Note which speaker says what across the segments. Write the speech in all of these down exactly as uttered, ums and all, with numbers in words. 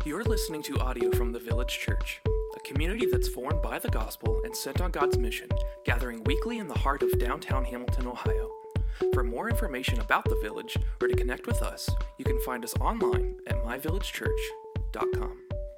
Speaker 1: You're listening to audio from the Village Church, a community that's formed by the gospel and sent on God's mission, gathering weekly in the heart of downtown Hamilton, Ohio. For more information about the Village or to connect with us, you can find us online at my village church dot com.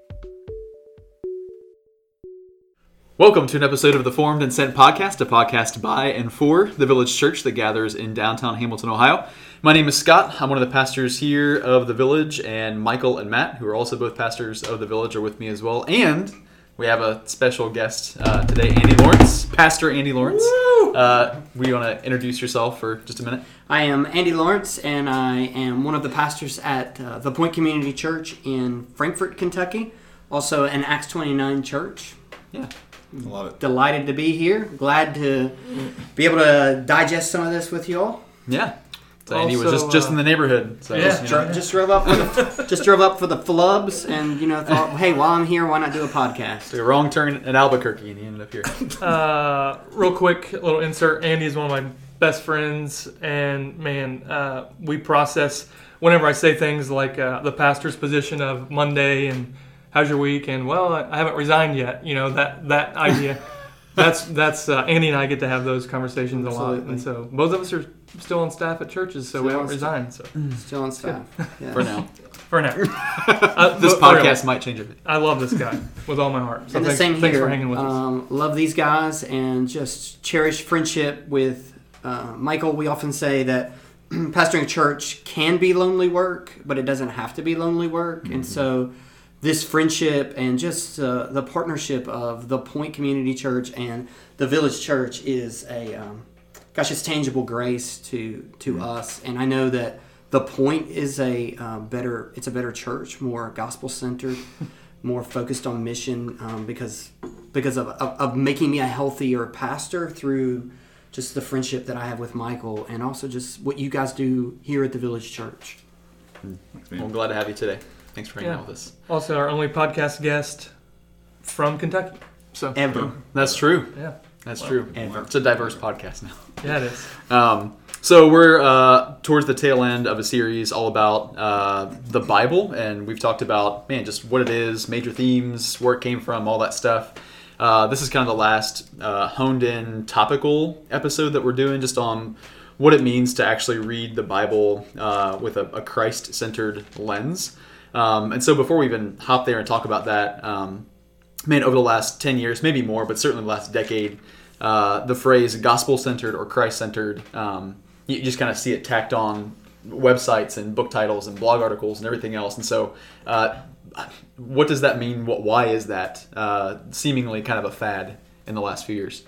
Speaker 2: Welcome to an episode of the Formed and Sent podcast, a podcast by and for the Village Church that gathers in downtown Hamilton, Ohio. My name is Scott. I'm one of the pastors here of the Village, and Michael and Matt, who are also both pastors of the Village, are with me as well. And we have a special guest uh, today, Andy Lawrence, Pastor Andy Lawrence. Uh, we want to introduce yourself for just a minute?
Speaker 3: I am Andy Lawrence, and I am one of the pastors at uh, the Point Community Church in Frankfort, Kentucky. Also an Acts twenty-nine church.
Speaker 2: Yeah.
Speaker 4: I love it.
Speaker 3: Delighted to be here. Glad to be able to digest some of this with you all.
Speaker 2: Yeah. So
Speaker 5: Also,
Speaker 2: Andy was just, just
Speaker 5: uh,
Speaker 2: in the neighborhood. So,
Speaker 5: yeah,
Speaker 2: you
Speaker 3: Dro-
Speaker 2: know.
Speaker 3: just drove up for the just drove up for the flubs, and you know thought, hey, while I'm here, why not do a podcast?
Speaker 2: Took a wrong turn in Albuquerque, and he ended up here.
Speaker 5: Uh, real quick, a little insert. Andy is one of my best friends, and man, uh, we process whenever I say things like uh, the pastor's position of Monday and how's your week, and well, I haven't resigned yet. You know that that idea. That's that's uh, Andy and I get to have those conversations
Speaker 3: Absolutely.
Speaker 5: a lot, and so both of us are still on staff at churches, so
Speaker 3: Still
Speaker 5: we haven't
Speaker 3: on
Speaker 5: resigned. So
Speaker 3: Still on staff. Yeah.
Speaker 2: For now.
Speaker 5: for now, uh,
Speaker 2: This
Speaker 5: but for real,
Speaker 2: podcast might change it.
Speaker 5: I love this guy with all my heart. So
Speaker 3: And the
Speaker 5: thanks,
Speaker 3: same
Speaker 5: thanks
Speaker 3: here.
Speaker 5: for hanging with us.
Speaker 3: Um, love these guys and just cherish friendship with uh, Michael. We often say that pastoring a church can be lonely work, but it doesn't have to be lonely work. Mm-hmm. And so this friendship and just uh, the partnership of the Point Community Church and the Village Church is a, um, gosh, it's tangible grace to to mm-hmm. us. And I know that the Point is a uh, better, it's a better church, more gospel centered, more focused on mission, um, because because of, of of making me a healthier pastor through just the friendship that I have with Michael, and also just what you guys do here at the Village Church.
Speaker 2: Well, I'm glad to have you today. Thanks for hanging
Speaker 5: Yeah.
Speaker 2: out with us.
Speaker 5: Also, our only podcast guest from Kentucky. So
Speaker 3: Ever.
Speaker 2: That's true.
Speaker 5: yeah,
Speaker 2: That's
Speaker 5: Well,
Speaker 2: true.
Speaker 3: Ever.
Speaker 2: It's a diverse podcast now.
Speaker 5: yeah, it is.
Speaker 2: Um, so we're uh, towards the tail end of a series all about uh, the Bible, and we've talked about, man, just what it is, major themes, where it came from, all that stuff. Uh, this is kind of the last uh, honed-in topical episode that we're doing, just on what it means to actually read the Bible uh, with a, a Christ-centered lens. Um, and so before we even hop there and talk about that, um, man, over the last ten years, maybe more, but certainly the last decade, uh, the phrase gospel-centered or Christ-centered, um, you just kind of see it tacked on websites and book titles and blog articles and everything else. And so uh, what does that mean? What, why is that uh, seemingly kind of a fad in the last few years?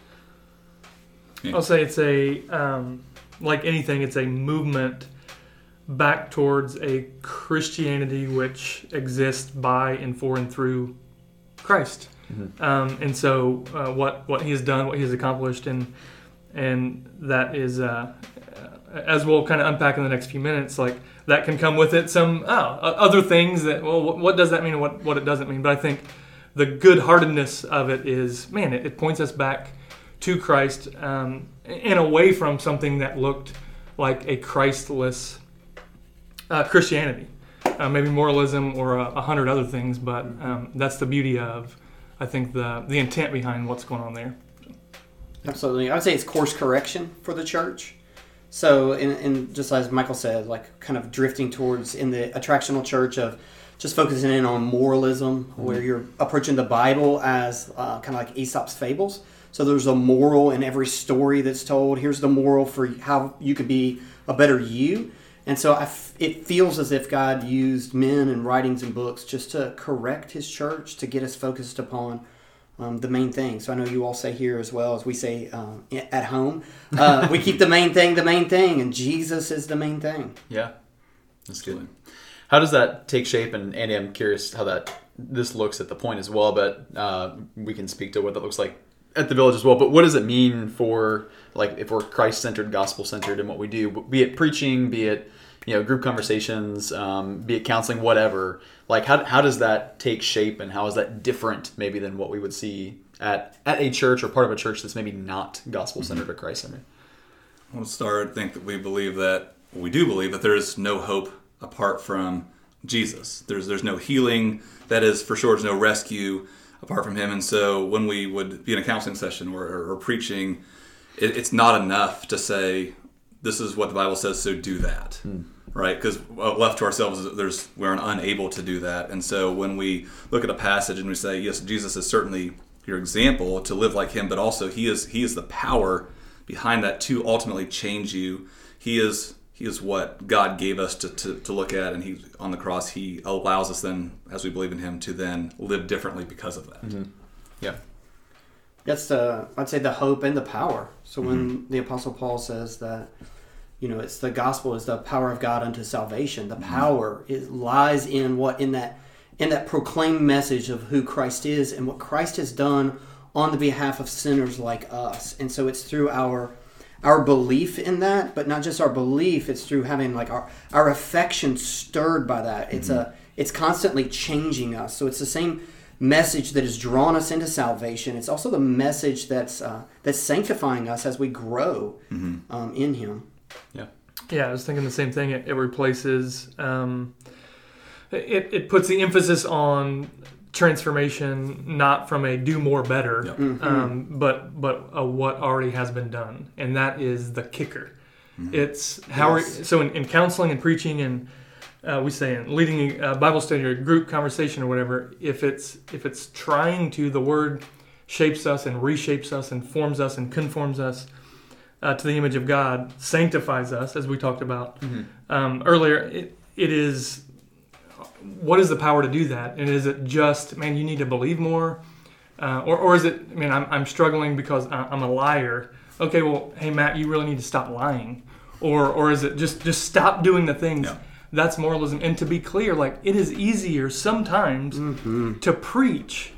Speaker 5: I'll say it's a, um, like anything, it's a movement back towards a Christianity which exists by and for and through Christ. Mm-hmm. Um, and so uh, what what he has done, what he has accomplished, and and that is, uh, as we'll kind of unpack in the next few minutes, like that can come with it some oh, other things that, well, what, what does that mean and what, what it doesn't mean? But I think the good-heartedness of it is, man, it, it points us back to Christ um, and away from something that looked like a Christless uh, Christianity. Uh, maybe moralism or a, a hundred other things, but um, that's the beauty of, I think, the the intent behind what's going on there.
Speaker 3: Absolutely. I would say it's course correction for the church. So, in, in just as Michael said, like kind of drifting towards in the attractional church of just focusing in on moralism, mm-hmm. where you're approaching the Bible as uh, kind of like Aesop's fables. So there's a moral in every story that's told. Here's the moral for how you could be a better you. And so I f- it feels as if God used men and writings and books just to correct his church, to get us focused upon um, the main thing. So I know you all say here as well as we say um, at home, uh, we keep the main thing the main thing, and Jesus is the main thing.
Speaker 2: Yeah, that's good. How does that take shape? And Andy, I'm curious how that this looks at the Point as well, but uh, we can speak to what that looks like at the Village as well. But what does it mean for, like, if we're Christ-centered, gospel-centered in what we do, be it preaching, be it, you know, group conversations, um, be it counseling, whatever. Like, how how does that take shape, and how is that different maybe than what we would see at at a church or part of a church that's maybe not gospel-centered mm-hmm. or Christ-centered?
Speaker 4: I want to start. I think that we believe that, we do believe that there is no hope apart from Jesus. There's there's no healing. That is, for sure, there's no rescue apart from him. And so when we would be in a counseling session or, or, or preaching, it, it's not enough to say, this is what the Bible says, so do that. Hmm. Right? Because left to ourselves, there's we're unable to do that. And so when we look at a passage and we say, yes, Jesus is certainly your example to live like him, but also he is he is the power behind that to ultimately change you. He is he is what God gave us to, to, to look at, and he on the cross he allows us then, as we believe in him, to then live differently because of that.
Speaker 2: Mm-hmm. Yeah.
Speaker 3: That's the I'd say the hope and the power. So when mm-hmm. the Apostle Paul says that, you know, it's the gospel is the power of God unto salvation. The mm-hmm. power is, lies in what in that in that proclaimed message of who Christ is and what Christ has done on the behalf of sinners like us. And so it's through our our belief in that, but not just our belief, it's through having like our, our affection stirred by that. It's mm-hmm. a it's constantly changing us. So it's the same message that has drawn us into salvation. It's also the message that's uh, that's sanctifying us as we grow mm-hmm. um, in him.
Speaker 2: Yeah.
Speaker 5: Yeah, I was thinking the same thing. It, it replaces um, it it puts the emphasis on transformation, not from a do more better, yep. mm-hmm. um, but but a what already has been done, and that is the kicker. Mm-hmm. It's how yes. are, so in, in counseling and preaching, and uh, we say in leading a Bible study or a group conversation or whatever. If it's if it's trying to, the word shapes us and reshapes us and forms us and conforms us uh, to the image of God, sanctifies us, as we talked about mm-hmm. um, earlier. It it is. What is the power to do that? And is it just, man, you need to believe more? Uh, or, or is it, I mean, I'm, I'm struggling because I'm a liar. Okay, well, hey, Matt, you really need to stop lying. Or or is it just, just stop doing the things? Yeah. That's moralism. And to be clear, like, it is easier sometimes mm-hmm. to preach,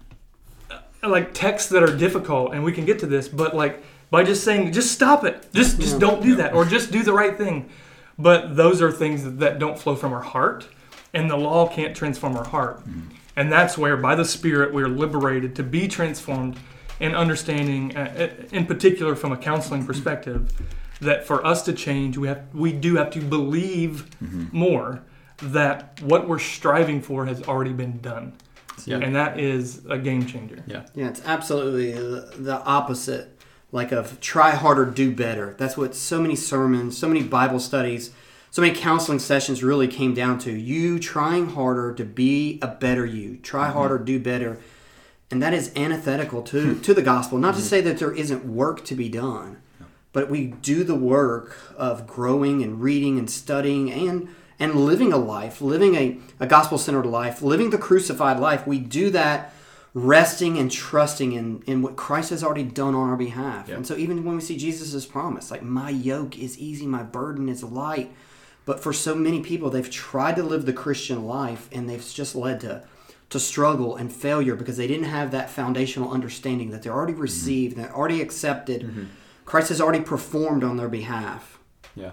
Speaker 5: like, texts that are difficult, and we can get to this, but, like, by just saying, just stop it. Just, just don't do that. Or just do the right thing. But those are things that don't flow from our heart. And the law can't transform our heart. Mm-hmm. And that's where, by the Spirit, we're liberated to be transformed in understanding, uh, in particular from a counseling perspective, that for us to change, we have we do have to believe mm-hmm. more that what we're striving for has already been done. Yeah. And that is a game changer.
Speaker 2: Yeah,
Speaker 3: yeah, it's absolutely the opposite, like of try harder, do better. That's what so many sermons, so many Bible studies, so many counseling sessions really came down to. You trying harder to be a better you. Try mm-hmm. harder, do better. And that is antithetical to, to the gospel. Not mm-hmm. to say that there isn't work to be done, no. but we do the work of growing and reading and studying and and living a life, living a, a gospel-centered life, living the crucified life. We do that resting and trusting in, in what Christ has already done on our behalf. Yep. And so even when we see Jesus' promise, like, my yoke is easy, my burden is light. But for so many people, they've tried to live the Christian life, and they've just led to, to struggle and failure because they didn't have that foundational understanding that they're already received, mm-hmm. they're already accepted. Mm-hmm. Christ has already performed on their behalf.
Speaker 2: Yeah.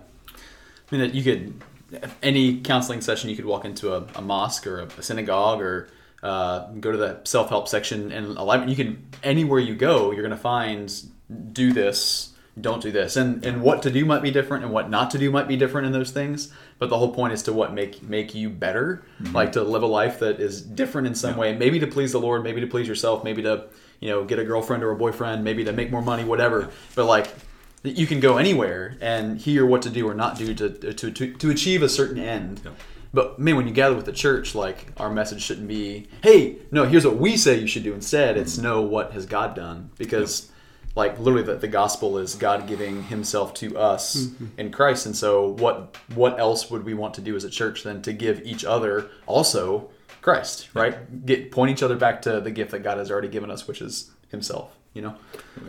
Speaker 2: I mean, you could, any counseling session, you could walk into a, a mosque or a, a synagogue or uh, go to the self-help section, and alignment. You can, anywhere you go, you're going to find, do this, don't do this, and and what to do might be different, and what not to do might be different in those things. But the whole point is to what make make you better, mm-hmm. like to live a life that is different in some yeah. way. Maybe to please the Lord, maybe to please yourself, maybe to you know get a girlfriend or a boyfriend, maybe to make more money, whatever. But like you can go anywhere and hear what to do or not do to to to, to achieve a certain end. Yeah. But man, when you gather with the church, like our message shouldn't be, hey, no, here's what we say you should do. Instead, mm-hmm. it's no, what has God done? Because yeah. Like literally, the, the gospel is God giving Himself to us mm-hmm. in Christ, and so what? What else would we want to do as a church than to give each other also Christ, right? Yeah. Get point each other back to the gift that God has already given us, which is Himself. You know.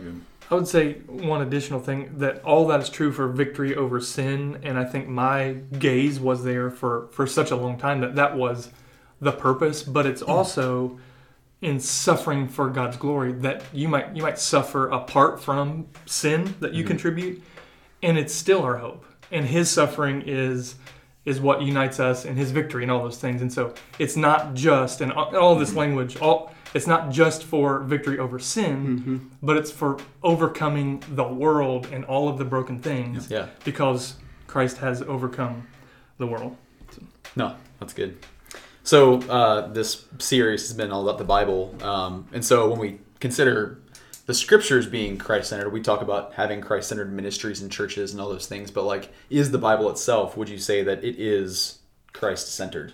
Speaker 5: I would say one additional thing, that all that is true for victory over sin, and I think my gaze was there for for such a long time that that was the purpose, but it's also in suffering for God's glory, that you might you might suffer apart from sin that you mm-hmm. contribute, and it's still our hope. And His suffering is is what unites us, and His victory and all those things. And so it's not just, and all, all this language, all it's not just for victory over sin, mm-hmm. but it's for overcoming the world and all of the broken things,
Speaker 2: yeah.
Speaker 5: because Christ has overcome the world. So.
Speaker 2: No, That's good. So uh, this series has been all about the Bible. Um, and so when we consider the scriptures being Christ-centered, we talk about having Christ-centered ministries and churches and all those things. But like, is the Bible itself, would you say that it is Christ-centered?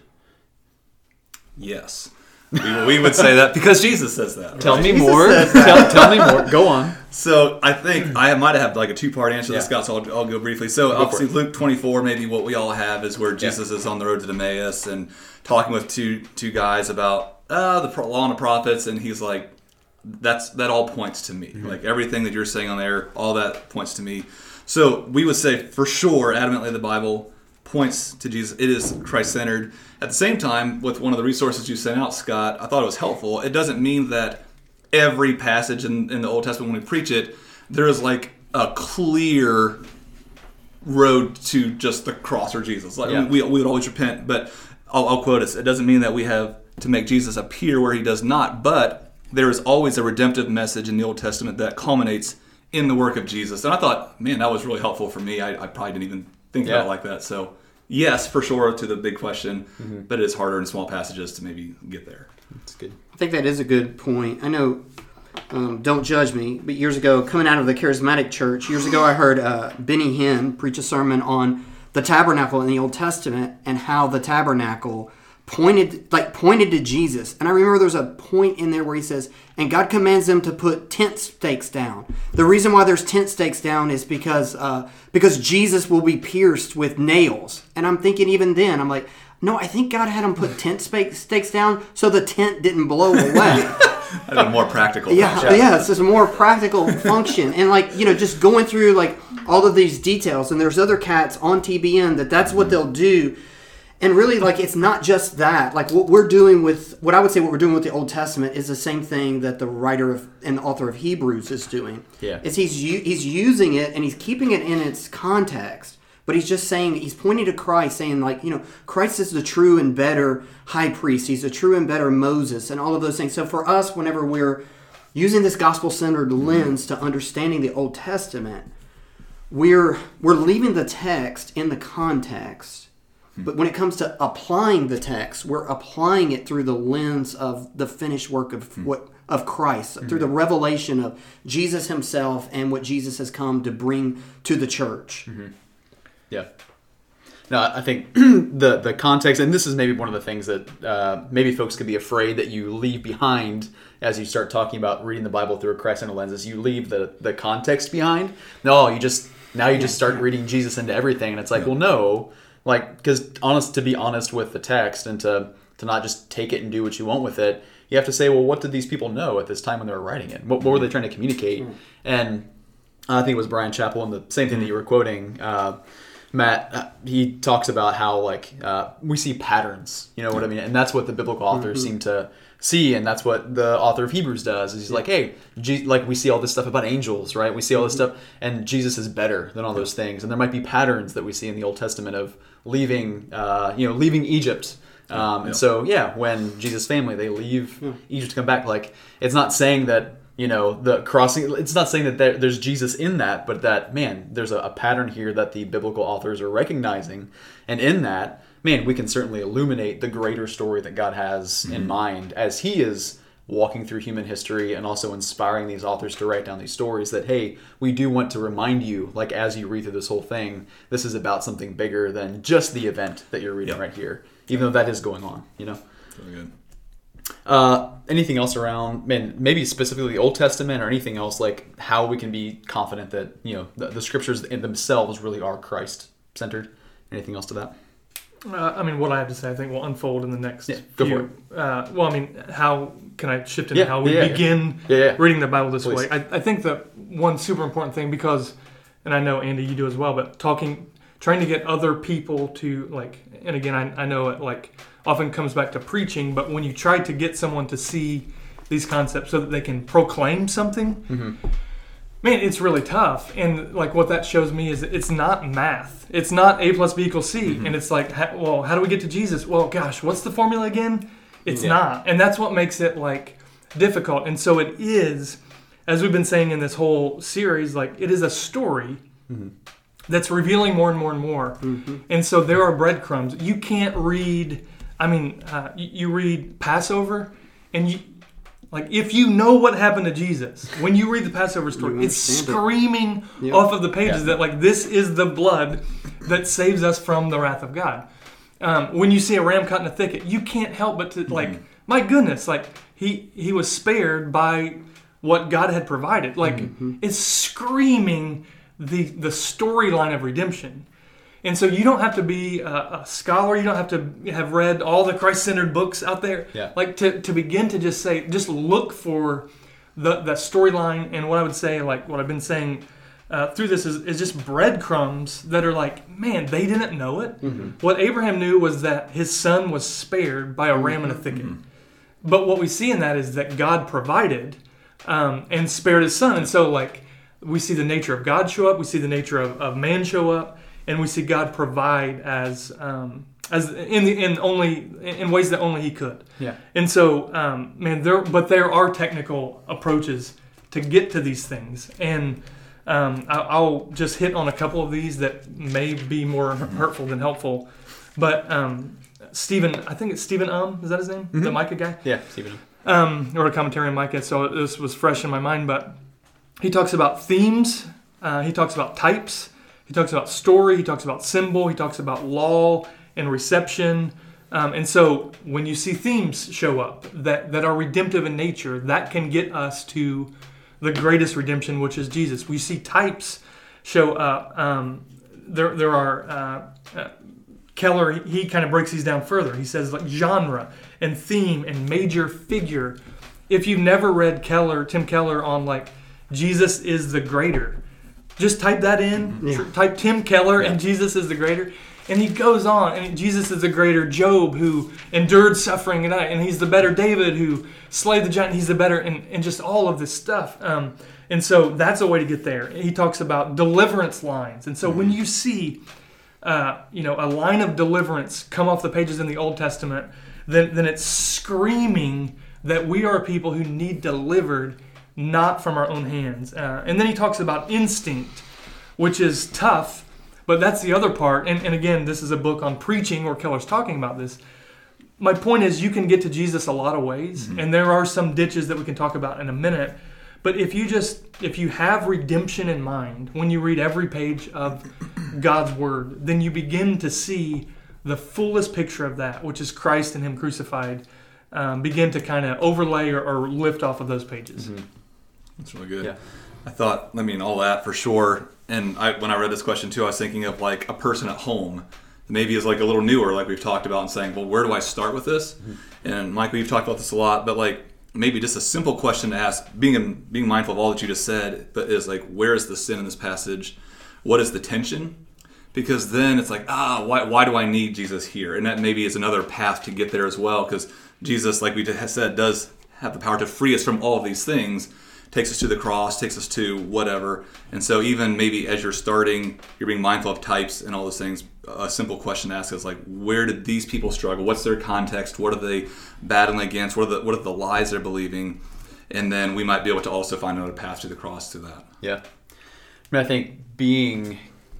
Speaker 4: Yes. We, we would say that because Jesus says that.
Speaker 2: Tell
Speaker 4: right?
Speaker 2: me
Speaker 3: Jesus
Speaker 2: more.
Speaker 3: says that.
Speaker 2: Tell, tell me more. Go on.
Speaker 4: So I think I might have like a two-part answer to
Speaker 2: Yeah.
Speaker 4: this, Scott, so I'll, I'll go briefly. So
Speaker 2: Go
Speaker 4: obviously
Speaker 2: for it.
Speaker 4: Luke twenty-four, maybe what we all have is where Jesus is on the road to Emmaus and talking with two two guys about uh, the pro- law and the prophets, and he's like, that's that all points to me.
Speaker 2: Mm-hmm.
Speaker 4: Like everything that you're saying on there, all that points to me. So we would say for sure, adamantly, the Bible points to Jesus. It is Christ-centered. At the same time, with one of the resources you sent out, Scott, I thought it was helpful. It doesn't mean that every passage in, in the Old Testament, when we preach it, there is like a clear road to just the cross or Jesus. Like
Speaker 2: Yeah.
Speaker 4: we, we would always repent, but I'll, I'll quote it. It doesn't mean that we have to make Jesus appear where he does not, but there is always a redemptive message in the Old Testament that culminates in the work of Jesus. And I thought, man, that was really helpful for me. I, I probably didn't even think
Speaker 2: Yeah.
Speaker 4: about it like that. So yes, for sure, to the big question,
Speaker 2: Mm-hmm.
Speaker 4: but it is harder in small passages to maybe get there.
Speaker 2: That's good.
Speaker 3: I think that is a good point. I know, um, don't judge me, but years ago, coming out of the charismatic church, years ago I heard uh, Benny Hinn preach a sermon on the tabernacle in the Old Testament and how the tabernacle pointed like pointed to Jesus. And I remember there's a point in there where he says, and God commands them to put tent stakes down. The reason why there's tent stakes down is because uh, because Jesus will be pierced with nails. And I'm thinking even then, I'm like, no, I think God had them put tent stakes down so the tent didn't blow away.
Speaker 4: That's a more practical
Speaker 3: Yeah,
Speaker 4: function.
Speaker 3: yeah, it's just a more practical function. And like, you know, just going through like all of these details, and there's other cats on T B N that that's what they'll do. And really, like, it's not just that. Like, what we're doing with, what I would say what we're doing with the Old Testament is the same thing that the writer of, and the author of Hebrews is doing.
Speaker 2: Yeah.
Speaker 3: Is he's u- he's using it, and he's keeping it in its context. But he's just saying, he's pointing to Christ, saying, like, you know, Christ is the true and better high priest. He's the true and better Moses, and all of those things. So for us, whenever we're using this gospel-centered lens to understanding the Old Testament, we're we're leaving the text in the context. But when it comes to applying the text, we're applying it through the lens of the finished work of what of Christ, through the revelation of Jesus himself and what Jesus has come to bring to the church.
Speaker 2: Yeah. No, I think the the context, and this is maybe one of the things that uh, maybe folks could be afraid that you leave behind as you start talking about reading the Bible through a Christ-centered lens, is you leave the, the context behind. No, you just, now you just start reading Jesus into everything, and it's like, well, no. Like, because honest to be honest with the text and to, to not just take it and do what you want with it, you have to say, well, what did these people know at this time when they were writing it? What, what were they trying to communicate? And I think it was Brian Chappell, and the same thing that you were quoting, uh, Matt, uh, he talks about how, like, uh, we see patterns, you know what I mean? And that's what the biblical authors seem to see, and that's what the author of Hebrews does. Is he's like, hey, Je- like we see all this stuff about angels, right? We see all this stuff, and Jesus is better than all those things. And there might be patterns that we see in the Old Testament of leaving, uh, you know, leaving Egypt. Um,
Speaker 4: Yeah.
Speaker 2: And so, yeah, when Jesus' family, they leave Egypt to come back, like, it's not saying that, you know, the crossing, it's not saying that there, there's Jesus in that, but that, man, there's a, a pattern here that the biblical authors are recognizing. And in that, man, we can certainly illuminate the greater story that God has mm-hmm. in mind as he is walking through human history and also inspiring these authors to write down these stories that, hey, we do want to remind you, like, as you read through this whole thing, this is about something bigger than just the event that you're reading
Speaker 4: Yep.
Speaker 2: right here, even though that is going on, you know?
Speaker 4: Very good.
Speaker 2: Uh, anything else around, man, maybe specifically the Old Testament or anything else, like how we can be confident that, you know, the, the scriptures in themselves really are Christ-centered? Anything else to that?
Speaker 5: Uh, I mean, what I have to say, I think will unfold in the next
Speaker 2: Yeah, go
Speaker 5: few.
Speaker 2: for
Speaker 5: Uh, well, I mean, how can I shift into
Speaker 2: Yeah,
Speaker 5: how we
Speaker 2: yeah, yeah.
Speaker 5: begin
Speaker 2: Yeah, yeah.
Speaker 5: reading the Bible this
Speaker 2: Please.
Speaker 5: way? I, I think that one super important thing, because, and I know Andy, you do as well, but talking, trying to get other people to like, and again, I, I know it like often comes back to preaching, but when you try to get someone to see these concepts so that they can proclaim something.
Speaker 2: Mm-hmm.
Speaker 5: Man, it's really tough. And like what that shows me is it's not math. It's not A plus B equals C.
Speaker 2: Mm-hmm.
Speaker 5: And it's like, ha- well, how do we get to Jesus? Well, gosh, what's the formula again? It's
Speaker 2: Yeah.
Speaker 5: not. And that's what makes it like difficult. And so it is, as we've been saying in this whole series, like it is a story
Speaker 2: Mm-hmm.
Speaker 5: that's revealing more and more and more.
Speaker 3: Mm-hmm.
Speaker 5: And so there are breadcrumbs. You can't read I mean, uh, you, you read Passover, and you, like, if you know what happened to Jesus, when you read the Passover story, it's screaming it. Yep. off of the pages yeah. that, like, this is the blood that saves us from the wrath of God. Um, when you see a ram caught in a thicket, you can't help but to, mm-hmm. like, my goodness, like, he, he was spared by what God had provided. Like, mm-hmm. it's screaming the the storyline of redemption. And so you don't have to be a, a scholar. You don't have to have read all the Christ-centered books out there.
Speaker 2: Yeah.
Speaker 5: Like, to, to begin to just say, just look for the, the storyline. And what I would say, like what I've been saying uh, through this is, is just breadcrumbs that are like, man, they didn't know it. Mm-hmm. What Abraham knew was that his son was spared by a ram in a thicket. Mm-hmm. But what we see in that is that God provided um, and spared his son. And so, like, we see the nature of God show up. We see the nature of, of man show up. And we see God provide as um, as in the in only in ways that only He could.
Speaker 2: Yeah.
Speaker 5: And so, um, man, there but there are technical approaches to get to these things, and um, I, I'll just hit on a couple of these that may be more hurtful than helpful. But um, Stephen, I think it's Stephen Um, is that his name? Mm-hmm. The Micah guy.
Speaker 2: Yeah, Stephen.
Speaker 5: Um, wrote a commentary on Micah, so this was fresh in my mind. But he talks about themes. Uh, he talks about types. He talks about story, he talks about symbol, he talks about law and reception. Um, and so when you see themes show up that, that are redemptive in nature, that can get us to the greatest redemption, which is Jesus. We see types show up. Um, there, there are, uh, uh, Keller, he, he kind of breaks these down further. He says, like, genre and theme and major figure. If you've never read Keller, Tim Keller on, like, Jesus is the greater, just type that in, yeah. type Tim Keller, yeah. and Jesus is the greater. And he goes on, and Jesus is the greater Job who endured suffering, and, I, and he's the better David who slayed the giant, he's the better, and, and just all of this stuff. Um, and so that's a way to get there. He talks about deliverance lines. And so mm-hmm. when you see uh, you know, a line of deliverance come off the pages in the Old Testament, then, then it's screaming that we are people who need delivered, not from our own hands. Uh, and then he talks about instinct, which is tough, but that's the other part. And, and again, this is a book on preaching where Keller's talking about this. My point is, you can get to Jesus a lot of ways, mm-hmm. and there are some ditches that we can talk about in a minute. But if you just, if you have redemption in mind, when you read every page of God's Word, then you begin to see the fullest picture of that, which is Christ and Him crucified, um, begin to kind of overlay or, or lift off of those pages.
Speaker 4: Mm-hmm. That's really good.
Speaker 2: Yeah.
Speaker 4: I thought, I mean, all that for sure. And I, when I read this question too, I was thinking of like a person at home, maybe is like a little newer, like we've talked about, and saying, well, where do I start with this? Mm-hmm. And Mike, we've talked about this a lot, but like maybe just a simple question to ask, being being mindful of all that you just said, but is like, where is the sin in this passage? What is the tension? Because then it's like, ah, why why do I need Jesus here? And that maybe is another path to get there as well, because Jesus, like we said, does have the power to free us from all of these things. Takes us to the cross, takes us to whatever. And so even maybe as you're starting, you're being mindful of types and all those things, a simple question to ask is like, where did these people struggle? What's their context? What are they battling against? What are the, what are the lies they're believing? And then we might be able to also find another path to the cross to that.
Speaker 2: Yeah. I mean, I think being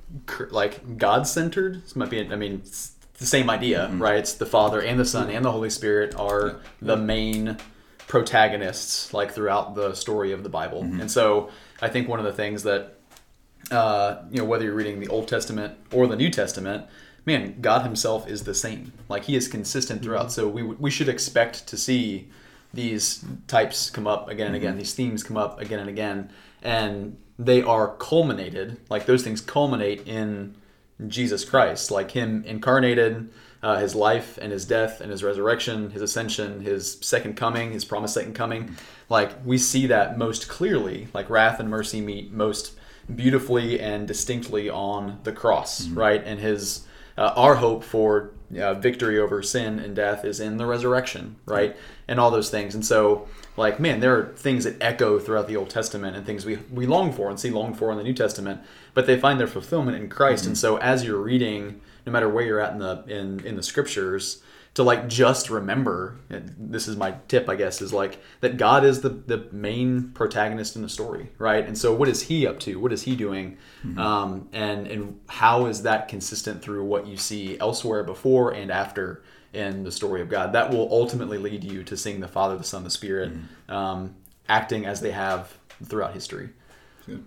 Speaker 2: like God-centered, this might be, I mean, it's the same idea, mm-hmm. right? It's the Father and the Son and the Holy Spirit are yeah. the main protagonists like throughout the story of the Bible. Mm-hmm. And so I think one of the things that uh, you know, whether you're reading the Old Testament or the New Testament, man, God Himself is the same. Like He is consistent throughout. Mm-hmm. So we we should expect to see these types come up again and again, mm-hmm. these themes come up again and again, and they are culminated, like those things culminate in Jesus Christ, like Him incarnated, Uh, his life and his death and his resurrection, his ascension, his second coming, his promised second coming. Like we see that most clearly, like wrath and mercy meet most beautifully and distinctly on the cross, mm-hmm. right? And his uh, our hope for uh, victory over sin and death is in the resurrection, right? Mm-hmm. And all those things. And so, like, man, there are things that echo throughout the Old Testament and things we, we long for and see long for in the New Testament, but they find their fulfillment in Christ. Mm-hmm. And so as you're reading, no matter where you're at in the in, in the scriptures, to like just remember, this is my tip, I guess, is like that God is the, the main protagonist in the story, right? And so what is He up to? What is He doing? Mm-hmm. Um, and and how is that consistent through what you see elsewhere before and after in the story of God. That will ultimately lead you to seeing the Father, the Son, the Spirit mm-hmm. um, acting as they have throughout history.
Speaker 4: Good.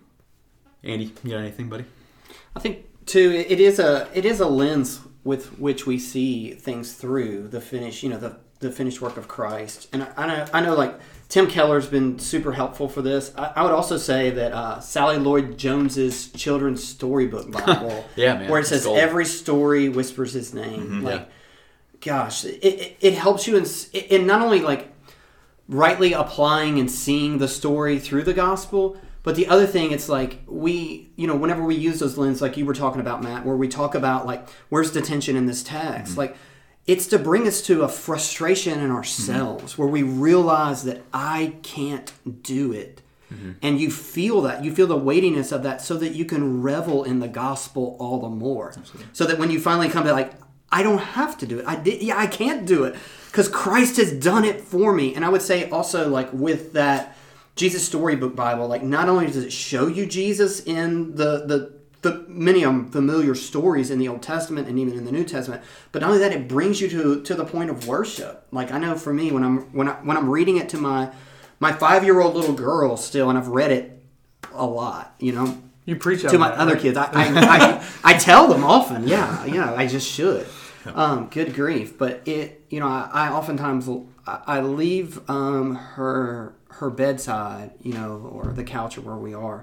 Speaker 2: Andy, you got anything, buddy?
Speaker 3: I think too, it is a it is a lens with which we see things through the finish, you know, the the finished work of Christ. And I, I know, I know, like Tim Keller's been super helpful for this. I, I would also say that uh, Sally Lloyd Jones's children's storybook Bible,
Speaker 2: yeah, man,
Speaker 3: where it says
Speaker 2: gold.
Speaker 3: Every story whispers his name.
Speaker 2: Mm-hmm,
Speaker 3: like,
Speaker 2: yeah.
Speaker 3: gosh, it, it it helps you in in not only like rightly applying and seeing the story through the gospel. But the other thing, it's like we, you know, whenever we use those lenses, like you were talking about, Matt, where we talk about like, where's the tension in this text? Mm-hmm. Like, it's to bring us to a frustration in ourselves mm-hmm. where we realize that I can't do it. Mm-hmm. And you feel that. You feel the weightiness of that so that you can revel in the gospel all the more. Absolutely. So that when you finally come to like, I don't have to do it. I did. Yeah, I can't do it because Christ has done it for me. And I would say also like with that, Jesus Storybook Bible, like not only does it show you Jesus in the, the the many um, familiar stories in the Old Testament and even in the New Testament, but not only that, it brings you to to the point of worship. Like I know for me, when I'm when I when I'm reading it to my my five year old little girl still, and I've read it a lot, you know.
Speaker 5: You preach
Speaker 3: to my
Speaker 5: that,
Speaker 3: other
Speaker 5: right?
Speaker 3: kids. I I, I I tell them often, yeah, you know, I just should. Um, good grief, but it, you know, I, I oftentimes I, I leave um, her. her bedside, you know, or the couch or where we are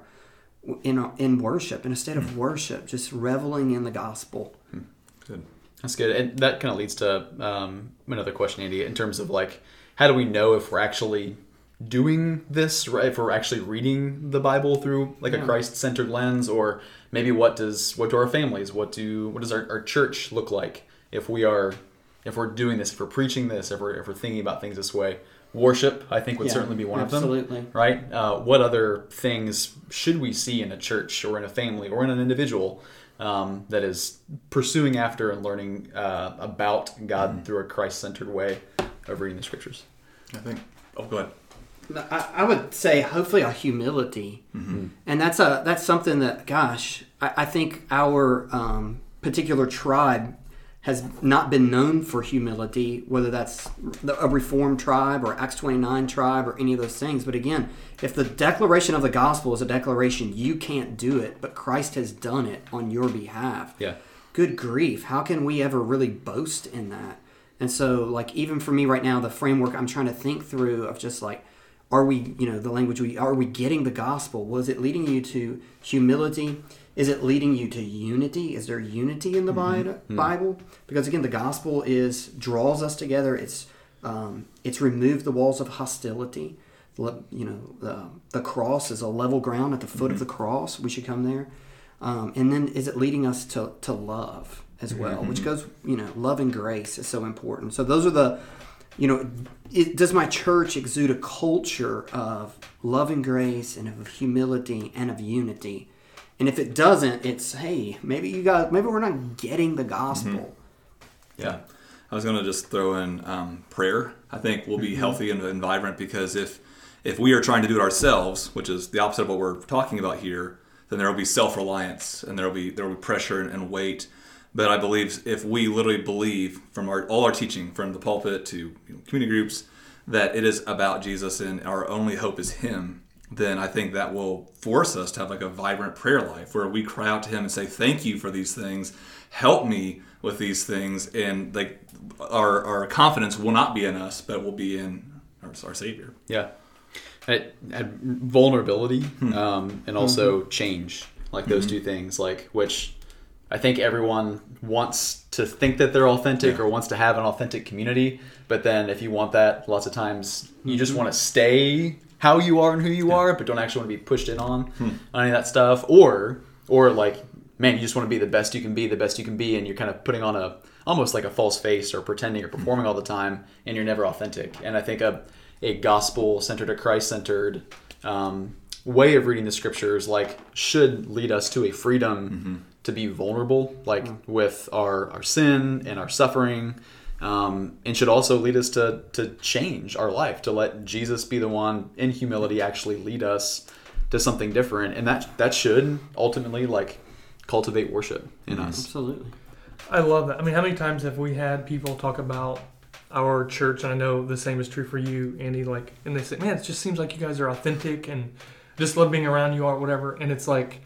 Speaker 3: in in worship, in a state of worship, just reveling in the gospel.
Speaker 2: Good. That's good. And that kind of leads to um, another question, Andy, in terms of like, how do we know if we're actually doing this, right? If we're actually reading the Bible through like a yeah. Christ-centered lens, or maybe what does, what do our families, what do, what does our, our church look like if we are, if we're doing this, if we're preaching this, if we're, if we're thinking about things this way? Worship, I think, would yeah, certainly be one
Speaker 3: absolutely.
Speaker 2: of them. Right? Uh, what other things should we see in a church or in a family or in an individual um, that is pursuing after and learning uh, about God mm-hmm. through a Christ-centered way of reading the Scriptures?
Speaker 4: I think. Oh, go ahead.
Speaker 3: I, I would say hopefully a humility, mm-hmm. and that's a that's something that, gosh, I, I think our um, particular tribe has not been known for humility, whether that's a Reformed tribe or Acts twenty-nine tribe or any of those things. But again, if the declaration of the gospel is a declaration, you can't do it, but Christ has done it on your behalf.
Speaker 2: Yeah.
Speaker 3: Good grief. How can we ever really boast in that? And so, like, even for me right now, the framework I'm trying to think through of just like, are we, you know, the language we, are we getting the gospel? Was it leading you to humility? Is it leading you to unity? Is there unity in the mm-hmm. Bible? Because again, the gospel is draws us together. It's um, it's removed the walls of hostility. You know, the, the cross is a level ground at the foot mm-hmm. of the cross. We should come there. Um, and then is it leading us to, to love as well? Mm-hmm. Which goes, you know, love and grace is so important. So those are the, you know, it, does my church exude a culture of love and grace and of humility and of unity? And if it doesn't, it's, hey, maybe you guys, maybe we're not getting the gospel.
Speaker 4: Mm-hmm. Yeah. I was going to just throw in um, prayer. I think we'll be mm-hmm. healthy and, and vibrant, because if if we are trying to do it ourselves, which is the opposite of what we're talking about here, then there will be self-reliance and there will be there will be pressure and, and weight. But I believe if we literally believe from our all our teaching, from the pulpit to you know, community groups, that it is about Jesus and our only hope is Him, then I think that will force us to have like a vibrant prayer life where we cry out to Him and say, thank you for these things. Help me with these things. And like our our confidence will not be in us, but will be in our, our Savior.
Speaker 2: Yeah. At, at vulnerability hmm. um, and also mm-hmm. change, like those mm-hmm. two things, like which I think everyone wants to think that they're authentic yeah. or wants to have an authentic community. But then if you want that, lots of times you just want to stay how you are and who you yeah. are, but don't actually want to be pushed in on, hmm. on any of that stuff. Or, or like, man, you just want to be the best you can be, the best you can be. And you're kind of putting on a, almost like a false face or pretending or performing all the time, and you're never authentic. And I think a, a gospel-centered, a Christ-centered um, way of reading the scriptures, like, should lead us to a freedom mm-hmm. to be vulnerable, like mm-hmm. with our, our sin and our suffering, um, and should also lead us to to change our life, to let Jesus be the one in humility actually lead us to something different, and that that should ultimately like cultivate worship in mm-hmm. us.
Speaker 3: Absolutely.
Speaker 5: I love that. I mean, how many times have we had people talk about our church, and I know the same is true for you, Andy, like, and they say, man, it just seems like you guys are authentic and just love being around you or whatever. And it's like,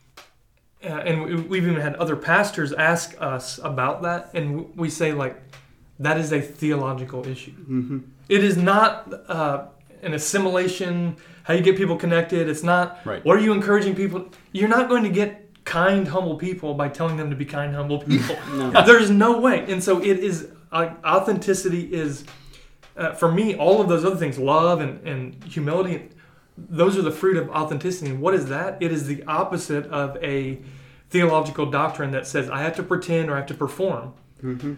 Speaker 5: uh, and we've even had other pastors ask us about that, and we say, like, that is a theological issue.
Speaker 3: Mm-hmm.
Speaker 5: It is not uh, an assimilation, how you get people connected. It's not,
Speaker 2: right.
Speaker 5: What are you encouraging people? You're not going to get kind, humble people by telling them to be kind, humble people.
Speaker 3: No.
Speaker 5: There's no way. And so it is, uh, authenticity is, uh, for me, all of those other things, love and, and humility, those are the fruit of authenticity. And what is that? It is the opposite of a theological doctrine that says I have to pretend or I have to perform.
Speaker 3: Mm-hmm.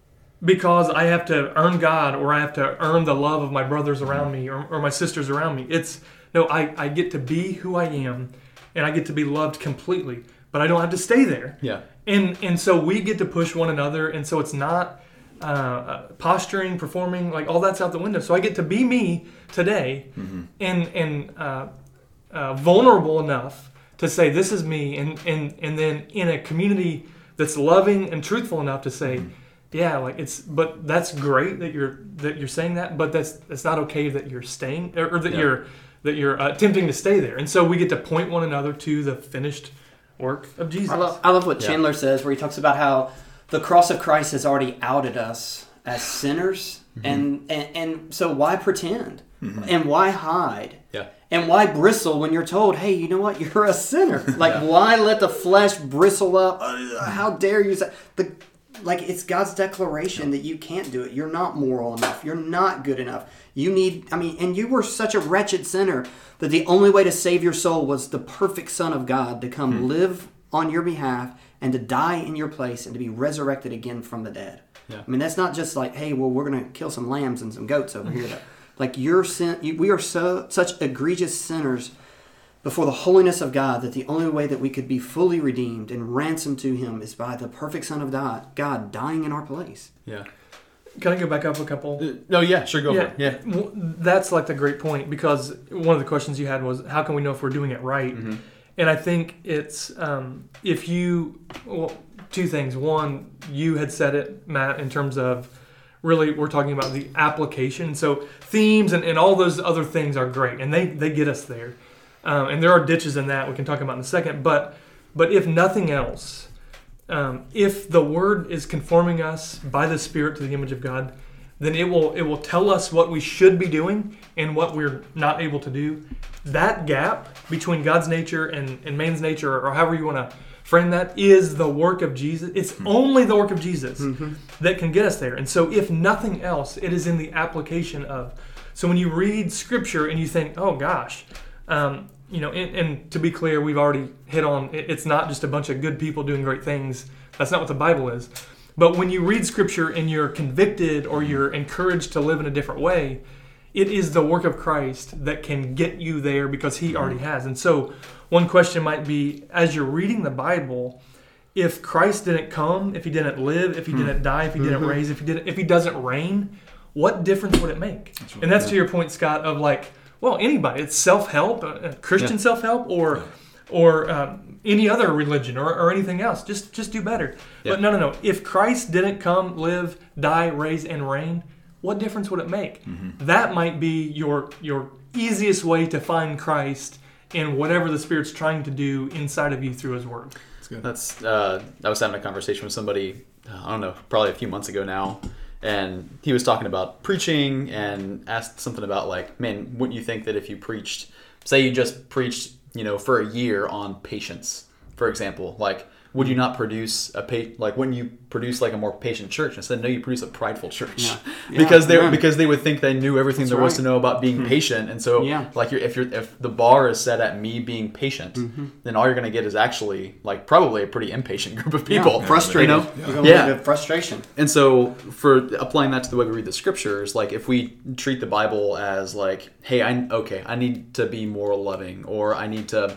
Speaker 5: Because I have to earn God or I have to earn the love of my brothers around me or, or my sisters around me. It's, no, I, I get to be who I am and I get to be loved completely. But I don't have to stay there.
Speaker 2: Yeah.
Speaker 5: And and so we get to push one another. And so it's not uh, posturing, performing, like all that's out the window. So I get to be me today
Speaker 4: Mm-hmm.
Speaker 5: and and uh, uh, vulnerable enough to say this is me. And, and, and then in a community that's loving and truthful enough to say,
Speaker 4: Mm-hmm.
Speaker 5: yeah, like it's, but that's great that you're that you're saying that. But that's it's not okay that you're staying or, or that
Speaker 2: Yeah.
Speaker 5: you're that you're uh, attempting to stay there. And so we get to point one another to the finished work of Jesus.
Speaker 3: I love, I love what
Speaker 2: Yeah.
Speaker 3: Chandler says, where he talks about how the cross of Christ has already outed us as sinners,
Speaker 2: Mm-hmm.
Speaker 3: and, and and so why pretend,
Speaker 4: Mm-hmm.
Speaker 3: and why hide,
Speaker 2: Yeah.
Speaker 3: and why bristle when you're told, hey, you know what, you're a sinner. Like, why let the flesh bristle up? Uh, how dare you say the like? It's God's declaration that you can't do it. You're not moral enough. You're not good enough. You need. I mean, and you were such a wretched sinner that the only way to save your soul was the perfect Son of God to come
Speaker 2: Hmm.
Speaker 3: live on your behalf and to die in your place and to be resurrected again from the dead.
Speaker 2: Yeah.
Speaker 3: I mean, that's not just like, hey, well, we're going to kill some lambs and some goats over here. Like, your sin, you, we are so such egregious sinners before the holiness of God that the only way that we could be fully redeemed and ransomed to Him is by the perfect Son of God, God dying in our place.
Speaker 2: Yeah.
Speaker 5: Can I go back up a couple?
Speaker 2: Uh, No, yeah, sure, go
Speaker 5: yeah,
Speaker 2: for it. Yeah.
Speaker 5: w- that's like the great point, because one of the questions you had was, how can we know if we're doing it right?
Speaker 2: Mm-hmm.
Speaker 5: And I think it's um, if you, well, two things. One, you had said it, Matt, in terms of really we're talking about the application. So themes and, and all those other things are great, and they, they get us there. Um, and there are ditches in that we can talk about in a second. But but if nothing else, um, if the Word is conforming us by the Spirit to the image of God, then it will it will tell us what we should be doing and what we're not able to do. That gap between God's nature and, and man's nature, or however you want to frame that, is the work of Jesus. It's mm-hmm. only the work of Jesus mm-hmm. that can get us there. And so if nothing else, it is in the application of. So when you read Scripture and you think, oh gosh, um, you know, and, and to be clear, we've already hit on, it's not just a bunch of good people doing great things. That's not what the Bible is. But when you read Scripture and you're convicted or you're encouraged to live in a different way, it is the work of Christ that can get you there because He already has. And so one question might be, as you're reading the Bible, if Christ didn't come, if He didn't live, if He didn't die, if He didn't mm-hmm. raise, if He didn't, if He doesn't reign, what difference would it make? That's really and that's cool. To your point, Scott, of like, well, anybody. It's self-help, uh, Christian yeah. self-help, or yeah. or um, any other religion, or, or anything else. Just just do better. Yeah. But no, no, no. If Christ didn't come, live, die, raise, and reign, what difference would it make? Mm-hmm. That might be your your easiest way to find Christ in whatever the Spirit's trying to do inside of you through His Word.
Speaker 2: That's good. That's. Uh, I was having a conversation with somebody, I don't know, probably a few months ago now. And he was talking about preaching and asked something about like, man, wouldn't you think that if you preached, say you just preached, you know, for a year on patience, for example, like, would you not produce a pa- like wouldn't you produce like a more patient church? And I said, no, you produce a prideful church
Speaker 3: yeah. Yeah,
Speaker 2: because they
Speaker 3: yeah.
Speaker 2: because they would think they knew everything That's there was right. to know about being mm-hmm. patient. And so
Speaker 3: yeah.
Speaker 2: like you're, if you're if the bar is set at me being patient, mm-hmm. then all you're going to get is actually like probably a pretty impatient group of people,
Speaker 3: yeah. frustrated,
Speaker 2: you know?
Speaker 3: yeah. You're
Speaker 2: yeah,
Speaker 3: into frustration.
Speaker 2: And so for applying that to the way we read the Scriptures, like if we treat the Bible as like, hey, I okay, I need to be more loving, or I need to.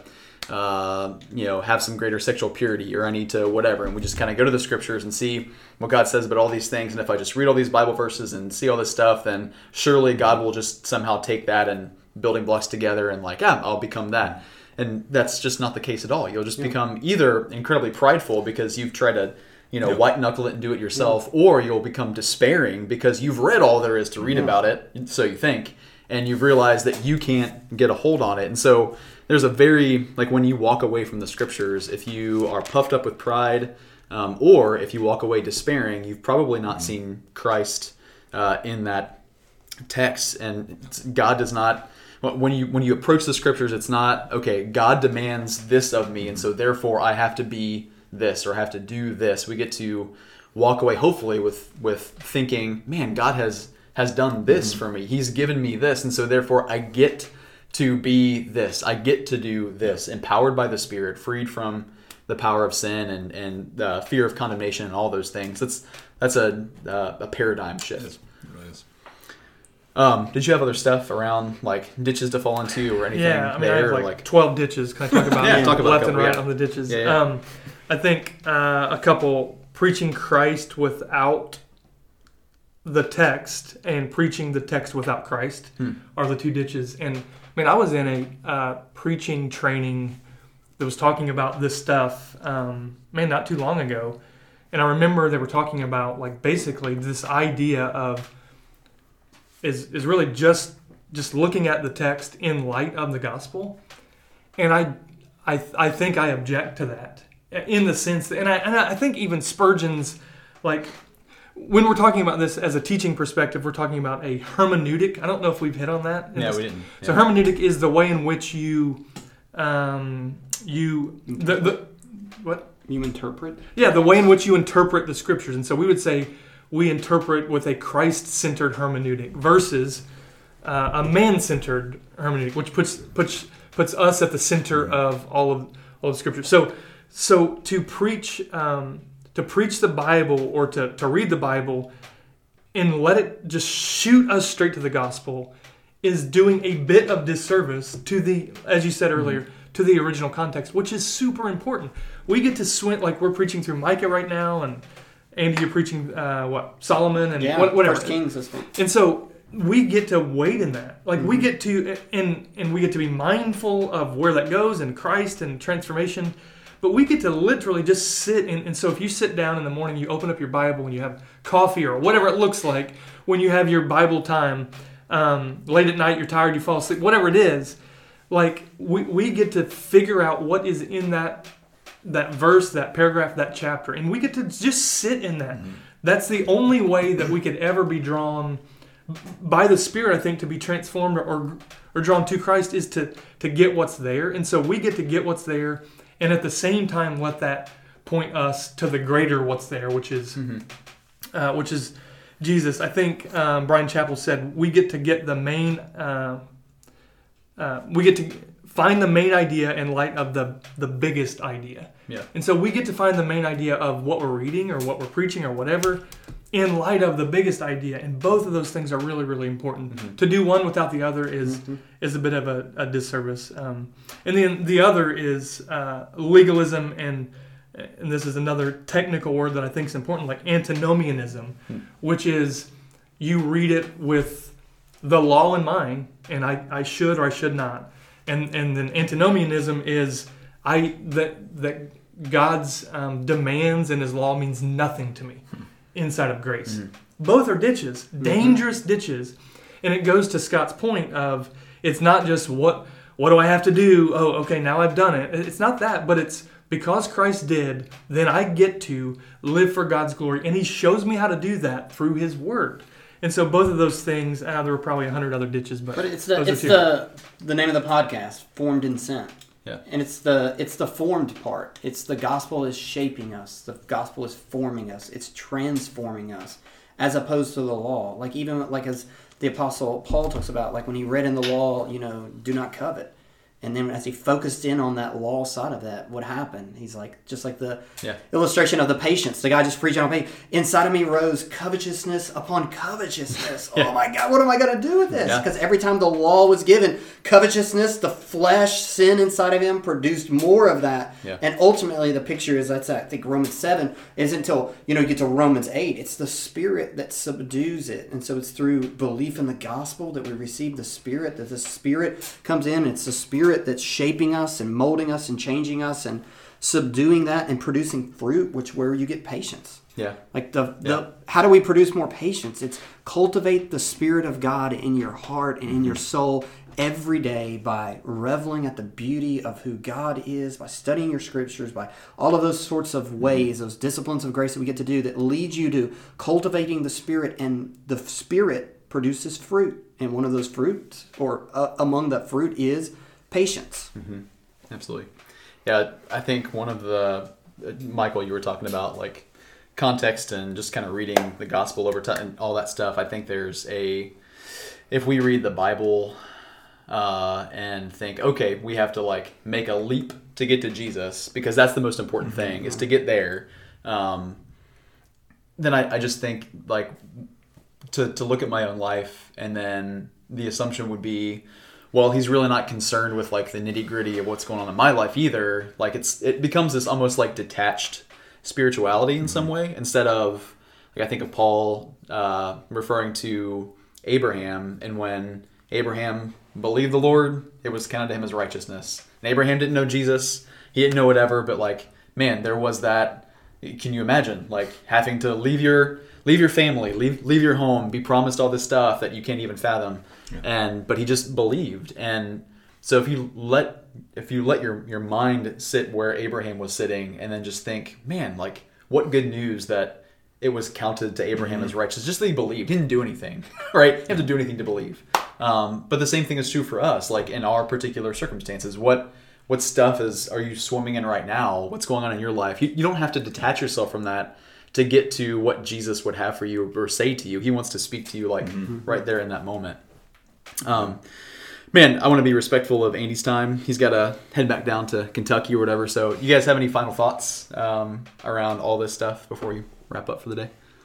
Speaker 2: Uh, you know, have some greater sexual purity, or I need to whatever, and we just kind of go to the Scriptures and see what God says about all these things. And if I just read all these Bible verses and see all this stuff, then surely God will just somehow take that and building blocks together and like, yeah, I'll become that. And that's just not the case at all. You'll just yeah. become either incredibly prideful because you've tried to you know,
Speaker 4: Yep.
Speaker 2: white knuckle it and do it yourself, or you'll become despairing because you've read all there is to read about it, so you think, and you've realized that you can't get a hold on it. And so there's a very, like when you walk away from the scriptures, if you are puffed up with pride, um, or if you walk away despairing, you've probably not mm-hmm. seen Christ uh, in that text. And God does not, when you when you approach the scriptures, it's not, okay, God demands this of me, and so therefore I have to be this or have to do this. We get to walk away, hopefully, with with thinking, man, God has has done this mm-hmm. for me. He's given me this, and so therefore I get to be this. I get to do this, empowered by the Spirit, freed from the power of sin and and the fear of condemnation and all those things. That's that's a uh, a paradigm shift. It is. It is. Um, did you have other stuff around like ditches to fall into or anything?
Speaker 5: Yeah, I mean,
Speaker 2: there,
Speaker 5: I have like, like twelve ditches. Can I talk about
Speaker 2: yeah, talk about
Speaker 5: left
Speaker 2: couple,
Speaker 5: and right
Speaker 2: yeah.
Speaker 5: on the ditches?
Speaker 2: Yeah, yeah.
Speaker 5: Um, I think uh, a couple, preaching Christ without the text and preaching the text without Christ hmm. are the two ditches. And I mean, I was in a uh, preaching training that was talking about this stuff, um, man, not too long ago. And I remember they were talking about like basically this idea of is is really just just looking at the text in light of the gospel. And I I I think I object to that in the sense that, and I and I think even Spurgeon's, like when we're talking about this as a teaching perspective, we're talking about a hermeneutic. I don't know if we've hit on that.
Speaker 2: Yeah,
Speaker 5: this.
Speaker 2: we didn't.
Speaker 5: So
Speaker 2: yeah.
Speaker 5: hermeneutic is the way in which you um you the, the what
Speaker 3: you interpret.
Speaker 5: Yeah, the way in which you interpret the scriptures. And so we would say we interpret with a Christ-centered hermeneutic versus uh, a man-centered hermeneutic, which puts puts puts us at the center of all of all of Scripture. So, so to preach um, to preach the Bible or to to read the Bible and let it just shoot us straight to the gospel is doing a bit of disservice to the, as you said earlier, mm-hmm. to the original context, which is super important. We get to swim, like we're preaching through Micah right now, and Andy, you're preaching uh, what Solomon and
Speaker 3: yeah,
Speaker 5: what, whatever.
Speaker 3: First Kings this week.
Speaker 5: And so we get to wait in that. Like mm-hmm. we get to, and and we get to be mindful of where that goes and Christ and transformation. But we get to literally just sit in. And so if you sit down in the morning, you open up your Bible and you have coffee or whatever it looks like when you have your Bible time, um, late at night, you're tired, you fall asleep, whatever it is, like we, we get to figure out what is in that that verse, that paragraph, that chapter, and we get to just sit in that. Mm-hmm. That's the only way that we could ever be drawn by the Spirit, I think, to be transformed or or drawn to Christ is to to get what's there. And so we get to get what's there, and at the same time let that point us to the greater what's there, which is mm-hmm. uh, which is Jesus. I think um, Brian Chappell said we get to get the main uh, uh, we get to find the main idea in light of the the biggest idea.
Speaker 2: Yeah.
Speaker 5: And so we get to find the main idea of what we're reading or what we're preaching or whatever in light of the biggest idea. And both of those things are really, really important. Mm-hmm. To do one without the other is mm-hmm. is a bit of a, a disservice. Um, and then the other is uh, legalism, and and this is another technical word that I think is important, like antinomianism, mm-hmm. which is you read it with the law in mind, and I, I should or I should not. And and then antinomianism is I that that God's um, demands and His law means nothing to me inside of grace. Mm-hmm. Both are ditches, dangerous mm-hmm. ditches, and it goes to Scott's point of it's not just what what do I have to do? Oh, okay, now I've done it. It's not that, but it's because Christ did, then I get to live for God's glory, and He shows me how to do that through His Word. And so both of those things, uh, there were probably a hundred other ditches, but
Speaker 3: but it's the it's the the name of the podcast, Formed and Sent.
Speaker 2: Yeah,
Speaker 3: and it's the it's the formed part. It's the gospel is shaping us. The gospel is forming us. It's transforming us, as opposed to the law. Like even like as the apostle Paul talks about, like when he read in the law, you know, do not covet. And then as he focused in on that law side of that, what happened? He's like, just like the
Speaker 2: yeah.
Speaker 3: illustration of the patience. The guy just preaching on patience. Inside of me rose covetousness upon covetousness. yeah. Oh my God, what am I going to do with this? Because yeah. every time the law was given, covetousness, the flesh, sin inside of him produced more of that.
Speaker 2: Yeah.
Speaker 3: And ultimately the picture is, that's I think Romans seven, is until, you know, you get to Romans eight. It's the Spirit that subdues it. And so it's through belief in the gospel that we receive the Spirit, that the Spirit comes in. It's the Spirit that's shaping us and molding us and changing us. And subduing that and producing fruit, which where you get patience.
Speaker 2: Yeah.
Speaker 3: Like the, the
Speaker 2: Yeah.
Speaker 3: how do we produce more patience? It's cultivate the Spirit of God in your heart and in your soul every day by reveling at the beauty of who God is, by studying your scriptures, by all of those sorts of ways, those disciplines of grace that we get to do that lead you to cultivating the Spirit, and the Spirit produces fruit. And one of those fruits, or uh, among that fruit, is patience.
Speaker 2: Mm-hmm. Absolutely. Yeah, I think one of the, uh, Michael, you were talking about like context and just kind of reading the gospel over time and all that stuff. I think there's a, if we read the Bible uh, and think, okay, we have to like make a leap to get to Jesus because that's the most important thing mm-hmm. is to get there. Um, then I, I just think like to, to look at my own life, and then the assumption would be, well, he's really not concerned with like the nitty gritty of what's going on in my life either. Like it's, it becomes this almost like detached spirituality in some way, instead of like I think of Paul uh, referring to Abraham, and when Abraham believed the Lord, it was counted to him as righteousness. And Abraham didn't know Jesus, he didn't know whatever, but like man, there was that. Can you imagine like having to leave your leave your family, leave leave your home, be promised all this stuff that you can't even fathom, yeah. and but he just believed. And so if you let if you let your, your mind sit where Abraham was sitting, and then just think, man, like what good news that it was counted to Abraham mm-hmm. as righteous, just that he believed. He didn't do anything, right? You have to do anything to believe. Um, but the same thing is true for us, like in our particular circumstances. What what stuff is are you swimming in right now? What's going on in your life? You, you don't have to detach yourself from that to get to what Jesus would have for you or say to you. He wants to speak to you like mm-hmm. right there in that moment. Um, man, I want to be respectful of Andy's time. He's got to head back down to Kentucky or whatever. So you guys have any final thoughts um, around all this stuff before you wrap up for the day?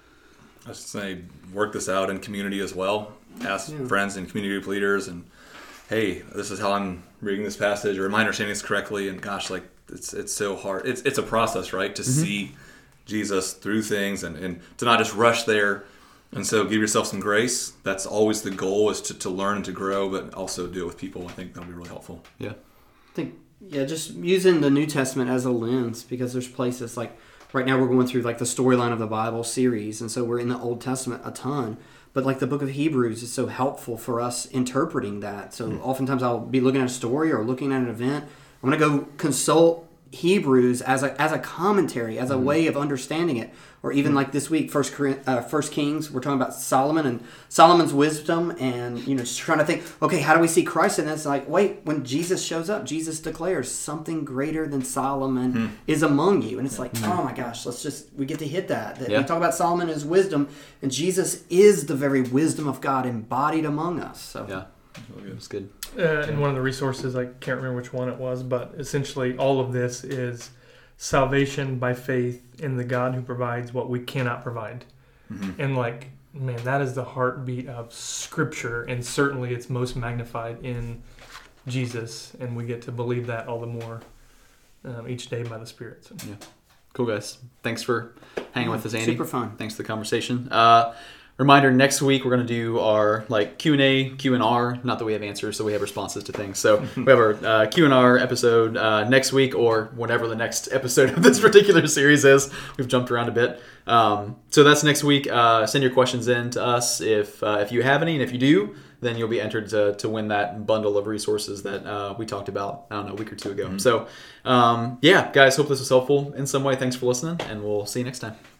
Speaker 4: I should say work this out in community as well. Ask
Speaker 3: Yeah.
Speaker 4: friends and community leaders, and hey, this is how I'm reading this passage, or am I understanding this correctly? And gosh, like it's it's so hard. It's it's a process, right? To mm-hmm. see Jesus through things, and, and to not just rush there. And so give yourself some grace. That's always the goal, is to, to learn and to grow, but also do it with people. I think that'll be really helpful.
Speaker 2: Yeah.
Speaker 3: I think, yeah, just using the New Testament as a lens, because there's places like right now we're going through like the storyline of the Bible series. And so we're in the Old Testament a ton. But like the book of Hebrews is so helpful for us interpreting that. So mm-hmm. oftentimes I'll be looking at a story or looking at an event. I'm going to go consult Hebrews as a as a commentary, as a mm-hmm. way of understanding it. Or even mm-hmm. like this week, First uh, First Kings, we're talking about Solomon and Solomon's wisdom, and you know, just trying to think, okay, how do we see Christ in this? Like, wait, when Jesus shows up, Jesus declares something greater than Solomon mm-hmm. is among you, and it's like, mm-hmm. oh my gosh, let's just we get to hit that. that
Speaker 2: yeah.
Speaker 3: We talk about Solomon and his wisdom, and Jesus is the very wisdom of God embodied among us. So
Speaker 2: yeah. It was good.
Speaker 5: Uh, and one of the resources, I can't remember which one it was, but essentially all of this is salvation by faith in the God who provides what we cannot provide. Mm-hmm. And like, man, that is the heartbeat of Scripture, and certainly it's most magnified in Jesus, and we get to believe that all the more um, each day by the Spirit. So.
Speaker 2: Yeah. Cool, guys. Thanks for hanging yeah, with us, Andy.
Speaker 3: Super fun.
Speaker 2: Thanks for the conversation. Uh, Reminder, next week we're going to do our like Q and A, Q and R. Not that we have answers, so we have responses to things. So we have our uh, Q and R episode uh, next week, or whenever the next episode of this particular series is. We've jumped around a bit. Um, so that's next week. Uh, send your questions in to us if uh, if you have any, and if you do, then you'll be entered to, to win that bundle of resources that uh, we talked about, I don't know, a week or two ago. Mm-hmm. So um, yeah, guys, hope this was helpful in some way. Thanks for listening, and we'll see you next time.